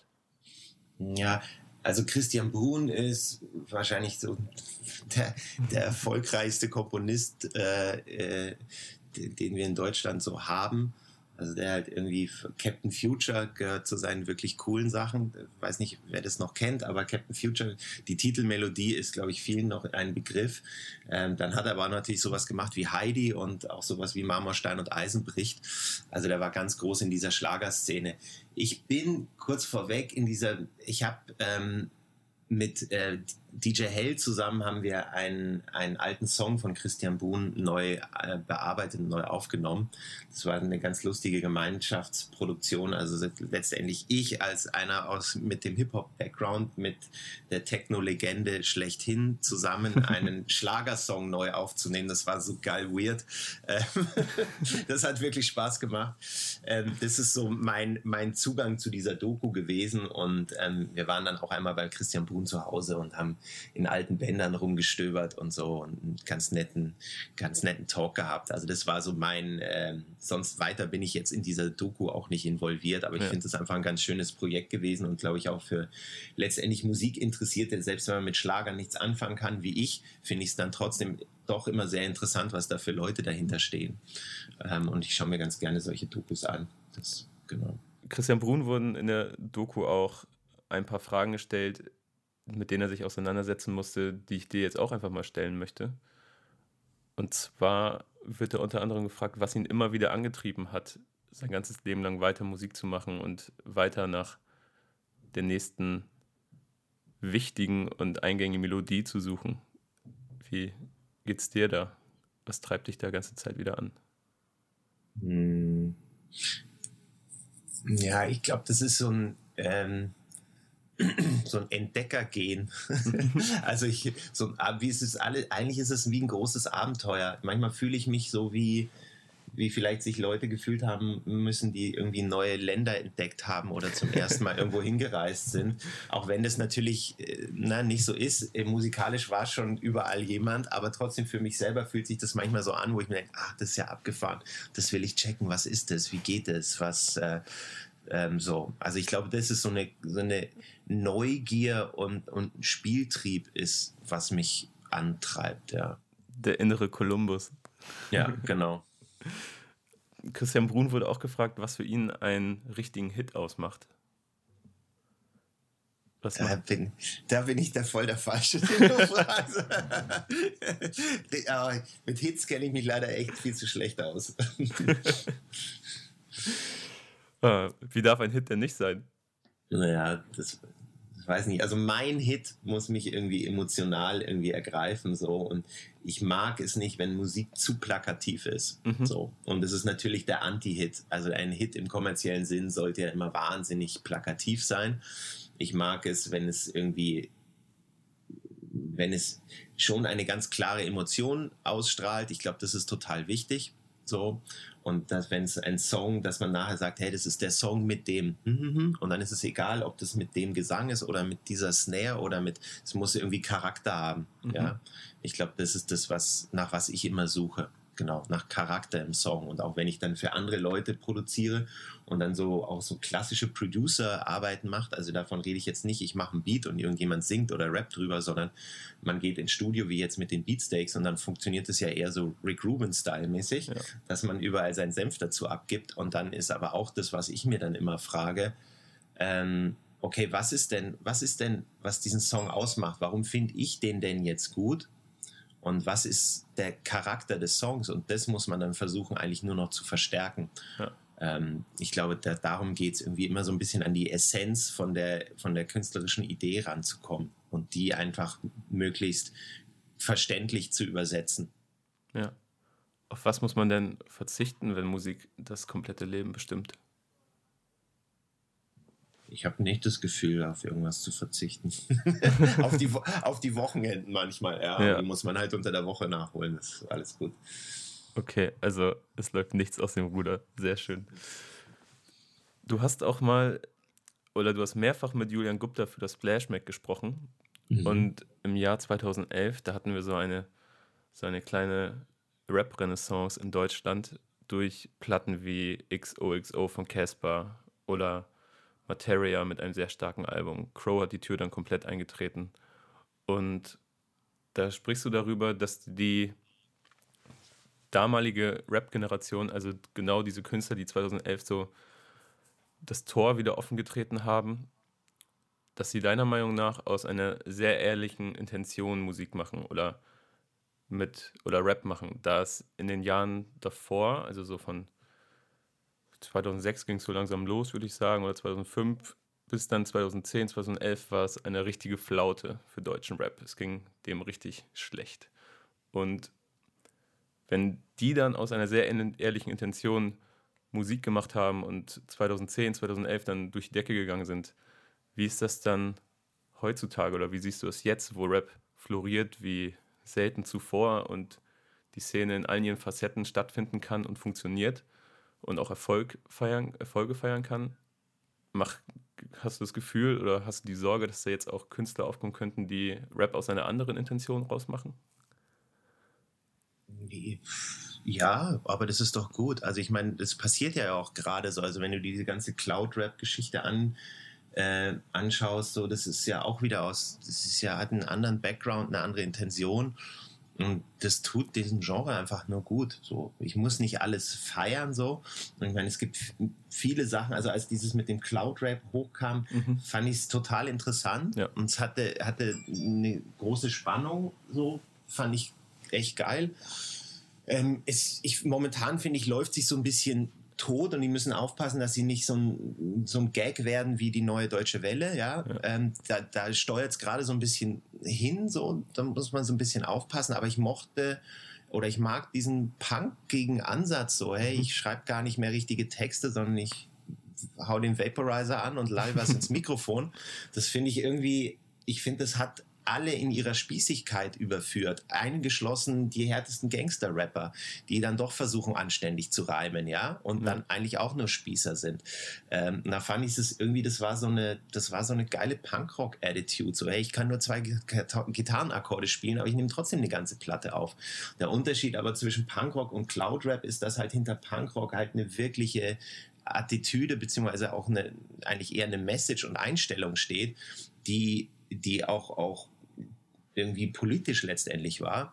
Ja, also Christian Bruhn ist wahrscheinlich so der, der erfolgreichste Komponist, äh, äh, den, den wir in Deutschland so haben. Also der halt irgendwie, Captain Future gehört zu seinen wirklich coolen Sachen. Ich weiß nicht, wer das noch kennt, aber Captain Future, die Titelmelodie ist, glaube ich, vielen noch ein Begriff. Ähm, dann hat er aber natürlich sowas gemacht wie Heidi und auch sowas wie Marmor, Stein und Eisen bricht. Also der war ganz groß in dieser Schlagerszene. Ich bin kurz vorweg in dieser, ich habe ähm, mit äh, D J Hell zusammen haben wir einen, einen alten Song von Christian Bruhn neu äh, bearbeitet und neu aufgenommen. Das war eine ganz lustige Gemeinschaftsproduktion. Also letztendlich ich als einer aus mit dem Hip-Hop-Background, mit der Techno-Legende schlechthin zusammen einen Schlagersong neu aufzunehmen. Das war so geil weird. Ähm, das hat wirklich Spaß gemacht. Ähm, das ist so mein, mein Zugang zu dieser Doku gewesen. Und ähm, wir waren dann auch einmal bei Christian Bruhn zu Hause und haben in alten Bändern rumgestöbert und so und einen ganz netten, ganz netten Talk gehabt. Also das war so mein, äh, sonst weiter bin ich jetzt in dieser Doku auch nicht involviert, aber ich ja. finde es einfach ein ganz schönes Projekt gewesen und glaube ich auch für letztendlich Musikinteressierte, selbst wenn man mit Schlagern nichts anfangen kann, wie ich, finde ich es dann trotzdem doch immer sehr interessant, was da für Leute dahinter stehen. Ähm, und ich schaue mir ganz gerne solche Dokus an. Das, genau. Christian Bruhn wurden in der Doku auch ein paar Fragen gestellt, mit denen er sich auseinandersetzen musste, die ich dir jetzt auch einfach mal stellen möchte. Und zwar wird er unter anderem gefragt, was ihn immer wieder angetrieben hat, sein ganzes Leben lang weiter Musik zu machen und weiter nach der nächsten wichtigen und eingängigen Melodie zu suchen. Wie geht's dir da? Was treibt dich da ganze Zeit wieder an? Hm. Ja, ich glaube, das ist so ein ähm so ein Entdeckergehen. also ich, so, wie ist es alle, eigentlich ist es wie ein großes Abenteuer. Manchmal fühle ich mich so wie, wie vielleicht sich Leute gefühlt haben müssen, die irgendwie neue Länder entdeckt haben oder zum ersten Mal irgendwo hingereist sind. Auch wenn das natürlich na, nicht so ist. Musikalisch war schon überall jemand, aber trotzdem für mich selber fühlt sich das manchmal so an, wo ich mir denke, ach, das ist ja abgefahren. Das will ich checken. Was ist das? Wie geht es? Was... Äh, Ähm, so. Also ich glaube, das ist so eine, so eine Neugier und, und Spieltrieb ist, was mich antreibt, ja. Der innere Kolumbus. Ja, genau. Christian Bruhn wurde auch gefragt, was für ihn einen richtigen Hit ausmacht. Was da, bin, da bin ich da voll der Falsche, den du fragst. Aber mit Hits kenne ich mich leider echt viel zu schlecht aus. Wie darf ein Hit denn nicht sein? Naja, das, das weiß nicht. Also mein Hit muss mich irgendwie emotional irgendwie ergreifen so und ich mag es nicht, wenn Musik zu plakativ ist. Mhm. So. Und es ist natürlich der Anti-Hit. Also ein Hit im kommerziellen Sinn sollte ja immer wahnsinnig plakativ sein. Ich mag es, wenn es irgendwie, wenn es schon eine ganz klare Emotion ausstrahlt. Ich glaube, das ist total wichtig. So. Und dass, wenn es ein Song, dass man nachher sagt, hey, das ist der Song mit dem, und dann ist es egal, ob das mit dem Gesang ist oder mit dieser Snare oder mit, es muss irgendwie Charakter haben. Mhm. Ja? Ich glaube, das ist das, was, nach was ich immer suche. Genau, nach Charakter im Song. Und auch wenn ich dann für andere Leute produziere und dann so auch so klassische Producer-Arbeiten macht, also davon rede ich jetzt nicht, ich mache einen Beat und irgendjemand singt oder rappt drüber, sondern man geht ins Studio, wie jetzt mit den Beatsteaks, und dann funktioniert es ja eher so Rick Rubin-Style-mäßig, ja. Dass man überall seinen Senf dazu abgibt. Und dann ist aber auch das, was ich mir dann immer frage, ähm, okay, was ist denn, was ist denn, was diesen Song ausmacht? Warum finde ich den denn jetzt gut? Und was ist der Charakter des Songs? Und das muss man dann versuchen, eigentlich nur noch zu verstärken. Ja. Ähm, ich glaube, da, darum geht es irgendwie immer so ein bisschen an die Essenz von der, von der künstlerischen Idee ranzukommen und die einfach möglichst verständlich zu übersetzen. Ja. Auf was muss man denn verzichten, wenn Musik das komplette Leben bestimmt? Ich habe nicht das Gefühl, auf irgendwas zu verzichten. auf, die, auf die Wochenenden manchmal, ja. Ja. Die muss man halt unter der Woche nachholen. Das ist alles gut. Okay, also es läuft nichts aus dem Ruder. Sehr schön. Du hast auch mal, oder du hast mehrfach mit Julian Gupta für das Splash Mac gesprochen. Mhm. Und im Jahr zweitausendelf, da hatten wir so eine, so eine kleine Rap-Renaissance in Deutschland durch Platten wie X O X O von Casper oder Materia mit einem sehr starken Album. Crow hat die Tür dann komplett eingetreten. Und da sprichst du darüber, dass die damalige Rap-Generation, also genau diese Künstler, die zweitausendelf so das Tor wieder offen getreten haben, dass sie deiner Meinung nach aus einer sehr ehrlichen Intention Musik machen oder mit oder Rap machen, da es in den Jahren davor, also so von zweitausendsechs ging es so langsam los, würde ich sagen, oder zweitausendfünf bis dann zweitausendzehn, zweitausendelf war es eine richtige Flaute für deutschen Rap. Es ging dem richtig schlecht. Und wenn die dann aus einer sehr ehrlichen Intention Musik gemacht haben und zweitausendzehn, zweitausendelf dann durch die Decke gegangen sind, wie ist das dann heutzutage oder wie siehst du es jetzt, wo Rap floriert wie selten zuvor und die Szene in allen ihren Facetten stattfinden kann und funktioniert und auch Erfolg feiern, Erfolge feiern kann? Mach, hast du das Gefühl oder hast du die Sorge, dass da jetzt auch Künstler aufkommen könnten, die Rap aus einer anderen Intention rausmachen? Ja, aber das ist doch gut. Also ich meine, das passiert ja auch gerade so. Also wenn du diese ganze Cloud-Rap-Geschichte an, äh, anschaust, so, das ist ja auch wieder aus, das ist ja, hat einen anderen Background, eine andere Intention. Und das tut diesem Genre einfach nur gut. So, ich muss nicht alles feiern so. Und ich meine, es gibt viele Sachen. Also als dieses mit dem Cloud-Rap hochkam, mhm. fand ich es total interessant. Ja. Und es hatte, hatte eine große Spannung. So fand ich echt geil. Ähm, es, ich, momentan finde ich, läuft sich so ein bisschen tot und die müssen aufpassen, dass sie nicht so ein, so ein Gag werden wie die Neue Deutsche Welle. Ja? Ja. Ähm, da, da steuert es gerade so ein bisschen hin, so, da muss man so ein bisschen aufpassen, aber ich mochte oder ich mag diesen punkigen Ansatz so, hey, ich schreibe gar nicht mehr richtige Texte, sondern ich hau den Vaporizer an und lall was ins Mikrofon. Das finde ich irgendwie, ich finde, das hat alle in ihrer Spießigkeit überführt, eingeschlossen die härtesten Gangster-Rapper, die dann doch versuchen, anständig zu reimen, ja, und ja. dann eigentlich auch nur Spießer sind. Ähm, da fand ich es irgendwie, das war so eine, das war so eine geile Punkrock-Attitude, so, hey, ich kann nur zwei Gitarrenakkorde spielen, aber ich nehme trotzdem eine ganze Platte auf. Der Unterschied aber zwischen Punkrock und Cloud-Rap ist, dass halt hinter Punkrock halt eine wirkliche Attitüde, beziehungsweise auch eine, eigentlich eher eine Message und Einstellung steht, die, die auch, auch irgendwie politisch letztendlich war.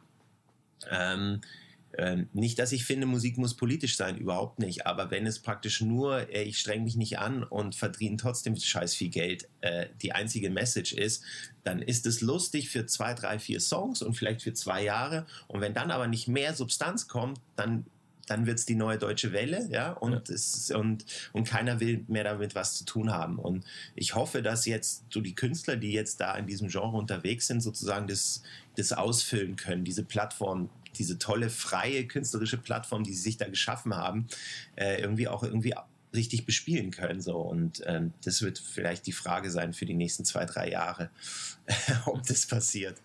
Ähm, ähm, nicht, dass ich finde, Musik muss politisch sein, überhaupt nicht, aber wenn es praktisch nur, äh, ich streng mich nicht an und verdiene trotzdem scheiß viel Geld, äh, die einzige Message ist, dann ist es lustig für zwei, drei, vier Songs und vielleicht für zwei Jahre und wenn dann aber nicht mehr Substanz kommt, dann dann wird es die Neue Deutsche Welle, ja, und, ja. Es, und, und keiner will mehr damit was zu tun haben. Und ich hoffe, dass jetzt so die Künstler, die jetzt da in diesem Genre unterwegs sind, sozusagen das, das ausfüllen können, diese Plattform, diese tolle, freie, künstlerische Plattform, die sie sich da geschaffen haben, äh, irgendwie auch irgendwie richtig bespielen können. So. Und ähm, das wird vielleicht die Frage sein für die nächsten zwei, drei Jahre, ob das passiert.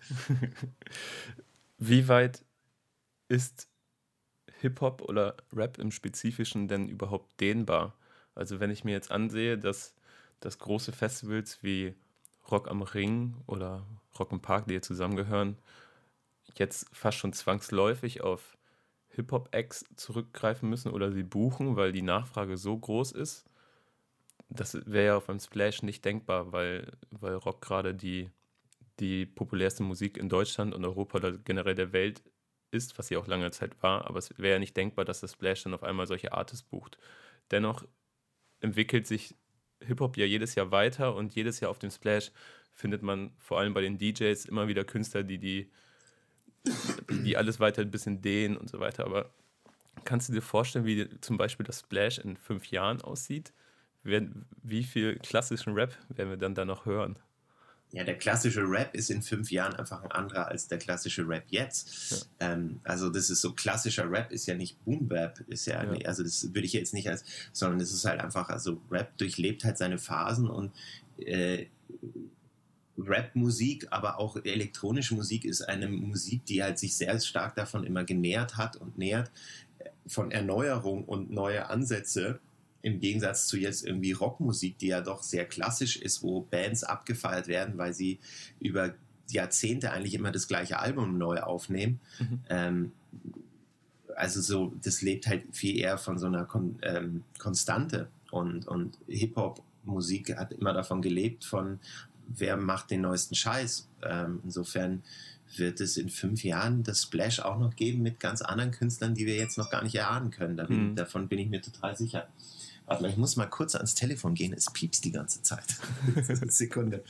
Wie weit ist Hip-Hop oder Rap im Spezifischen denn überhaupt dehnbar? Also wenn ich mir jetzt ansehe, dass, dass große Festivals wie Rock am Ring oder Rock im Park, die hier zusammengehören, jetzt fast schon zwangsläufig auf Hip-Hop-Acts zurückgreifen müssen oder sie buchen, weil die Nachfrage so groß ist, das wäre ja auf einem Splash nicht denkbar, weil, weil Rock gerade die, die populärste Musik in Deutschland und Europa oder generell der Welt ist, was sie auch lange Zeit war, aber es wäre ja nicht denkbar, dass das Splash dann auf einmal solche Artists bucht. Dennoch entwickelt sich Hip-Hop ja jedes Jahr weiter und jedes Jahr auf dem Splash findet man vor allem bei den D Js immer wieder Künstler, die, die, die alles weiter ein bisschen dehnen und so weiter. Aber kannst du dir vorstellen, wie zum Beispiel das Splash in fünf Jahren aussieht? Wie viel klassischen Rap werden wir dann da noch hören? Ja, der klassische Rap ist in fünf Jahren einfach ein anderer als der klassische Rap jetzt. Ja. Ähm, also das ist so, klassischer Rap ist ja nicht Boom-Bap, ist ja, ja. also das würde ich jetzt nicht als, sondern es ist halt einfach, also Rap durchlebt halt seine Phasen und äh, Rap-Musik, aber auch elektronische Musik ist eine Musik, die halt sich sehr stark davon immer genährt hat und nährt, von Erneuerung und neue Ansätze, im Gegensatz zu jetzt irgendwie Rockmusik, die ja doch sehr klassisch ist, wo Bands abgefeiert werden, weil sie über Jahrzehnte eigentlich immer das gleiche Album neu aufnehmen. Mhm. Ähm, also so, das lebt halt viel eher von so einer Kon- ähm, Konstante und, und Hip-Hop-Musik hat immer davon gelebt, von wer macht den neuesten Scheiß. Ähm, insofern wird es in fünf Jahren das Splash auch noch geben mit ganz anderen Künstlern, die wir jetzt noch gar nicht erahnen können. Da bin, mhm. Davon bin ich mir total sicher. Warte mal, ich muss mal kurz ans Telefon gehen. Es piepst die ganze Zeit. Sekunde.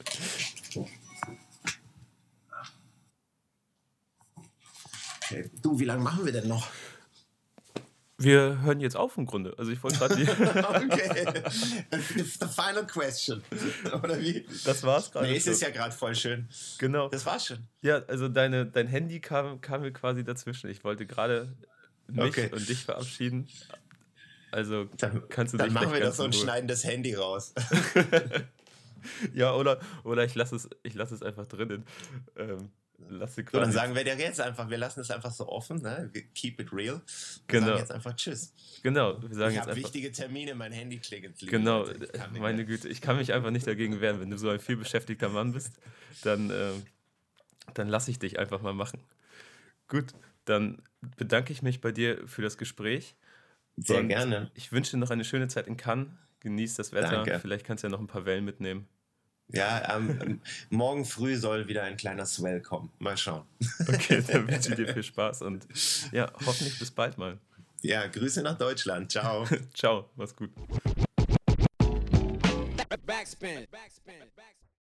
Okay. Du, wie lange machen wir denn noch? Wir hören jetzt auf im Grunde. Also ich wollte gerade die... Okay. The, the final question. Oder wie? Das war's gerade. Nee, es ist ja gerade voll schön. Genau. Das war's schon. Ja, also deine, dein Handy kam, kam mir quasi dazwischen. Ich wollte gerade mich okay. und dich verabschieden. Also dann, kannst du dann dich machen wir das so und schneiden das Handy raus. Ja, oder, oder ich lasse es, ich lass es einfach drinnen. Ähm, lass so, dann sagen wir dir jetzt einfach, wir lassen es einfach so offen, ne? Wir keep it real. Wir genau. sagen jetzt einfach Tschüss. Genau. Wir sagen ich habe wichtige Termine, mein Handy klingelt. Genau, meine mehr. Güte, ich kann mich einfach nicht dagegen wehren. Wenn du so ein vielbeschäftigter Mann bist, dann, äh, dann lasse ich dich einfach mal machen. Gut, dann bedanke ich mich bei dir für das Gespräch. Sehr und gerne. Ich wünsche dir noch eine schöne Zeit in Cannes. Genieß das Wetter. Danke. Vielleicht kannst du ja noch ein paar Wellen mitnehmen. Ja, ähm, morgen früh soll wieder ein kleiner Swell kommen. Mal schauen. Okay, dann wünsche ich dir viel Spaß und ja, hoffentlich bis bald mal. Ja, Grüße nach Deutschland. Ciao. Ciao, mach's gut. Backspin. Backspin. Backspin.